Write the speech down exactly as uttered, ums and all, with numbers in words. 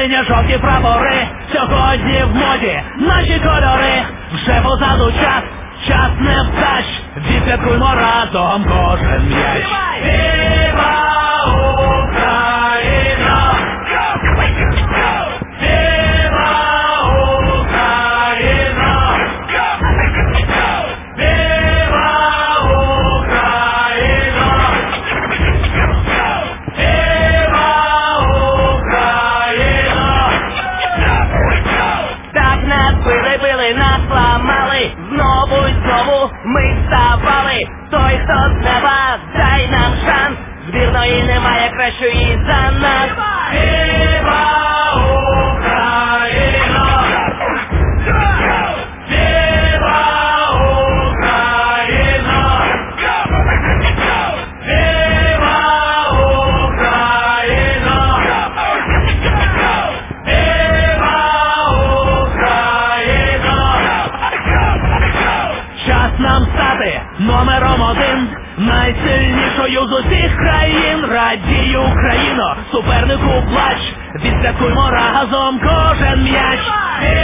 синьо-жовті прапори, сьогодні в моді наші кольори. Вже позаду час, час невдач, відсвяткуймо разом кожен м'яч. Віва Україна! Віва Україна! Віва Україна! Віва Україна! Так нас били, били, нас ламали, знову й знову ми вставали. Той, хто з неба, дай нам шанс, збірної немає кращої за нас. Віва Україна! Віва Україна! Віва Україна! Віва Україна! Час нам стати номером один, найсильнішою з усіх країн. Радій, Україно, супернику плач, відсвяткуймо разом кожен м'яч.